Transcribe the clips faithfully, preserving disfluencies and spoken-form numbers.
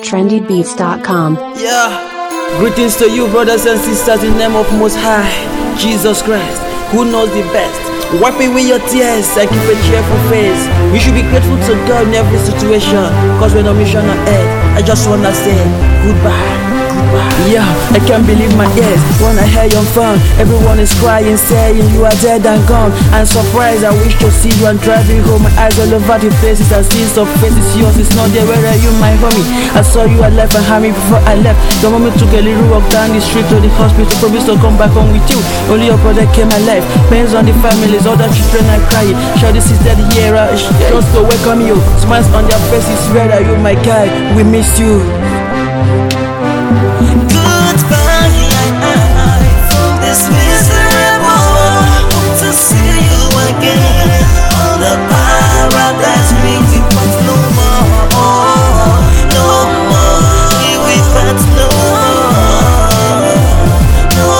trendy beats dot com. Yeah, greetings to you, brothers and sisters, in the name of Most High, Jesus Christ, who knows the best. Wipe away your tears and keep a cheerful face. We should be grateful to God in every situation, cause we're on mission ahead. I just wanna say goodbye. Yeah, I can't believe my ears when I hear your phone. Everyone is crying, saying you are dead and gone. I'm surprised, I wish to see you. I'm driving home, my eyes all over the places. I see some faces, yours is not there. Where are you, my homie? I saw you alive and had me before I left. The moment took a little walk down the street to the hospital, promised to come back home with you. Only your brother came alive. Pains on the families, all the children are crying. Shout the sister here, just to welcome you. Smiles on their faces, where are you, my guy? We miss you. This miserable world, hope to see you again. All the paradise brings you but no more, no more. Here we fight no more, no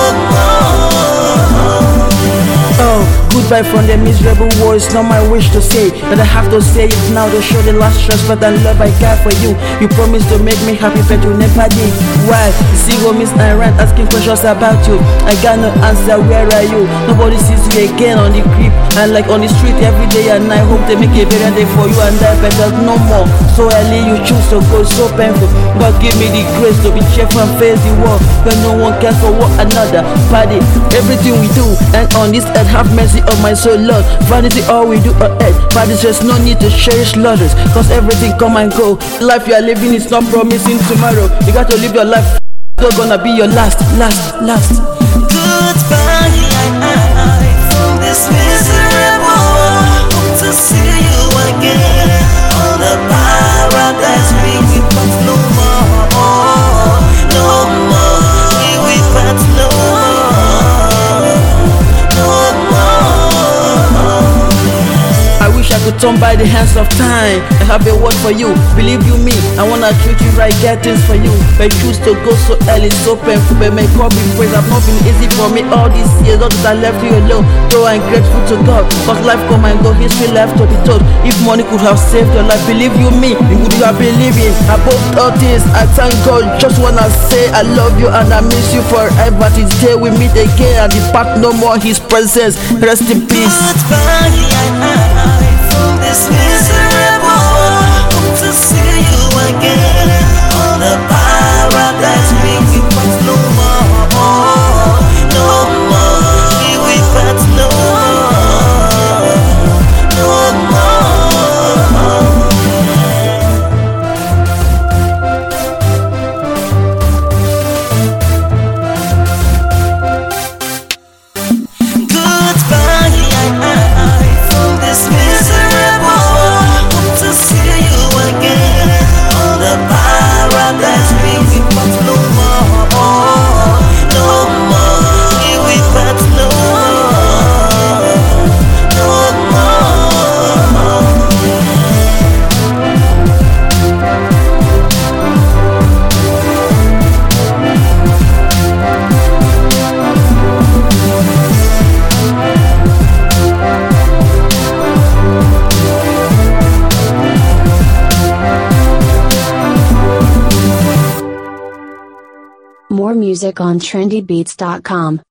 more. Oh, goodbye from the miserable world. It's not my wish to say, but I have to say it now to show the last respect and love I got for you. You promised to make me happy, but you never did. Why? You see homies and rant asking questions about you. I got no answer, where are you? Nobody sees you again on the creep and like on the street every day and I hope they make a better day for you and I better no more. So early you choose to go, so painful. God give me the grace to be cheerful and face the world when no one cares for one another. Party, everything we do and on this earth have mercy on my soul, Lord. Vanity all we do on earth, but there's just no need to cherish others, cause everything come and go. Life you are living is not promising tomorrow. You got to live your life, it's gonna be your last, last, last. Goodbye from this miserable world, hope to see you again. All the paradise brings you but no more, no more. Here we fight no more, no more. I wish I could turn by the hands of time. I have a word for you, believe you me, I wanna treat you right, get things for you. But choose to go so early, so painful, but may God be praised. I've not been easy for me all these years, not that I left you alone. Though I'm grateful to God, cause life come and go, history left to be told. If money could have saved your life, believe you me, you would have believed in. Above all this, I thank God, just wanna say I love you and I miss you forever. Till day we meet again and depart no more his presence. Rest in peace. Goodbye from this miserable world, hope to see you again. All the paradise brings you but no more, no more. Here we fight no more, no Goodbye from this miserable world, hope to see you again. All the paradise brings you but no more, no more. Here we fight no More music on trendy beats dot com.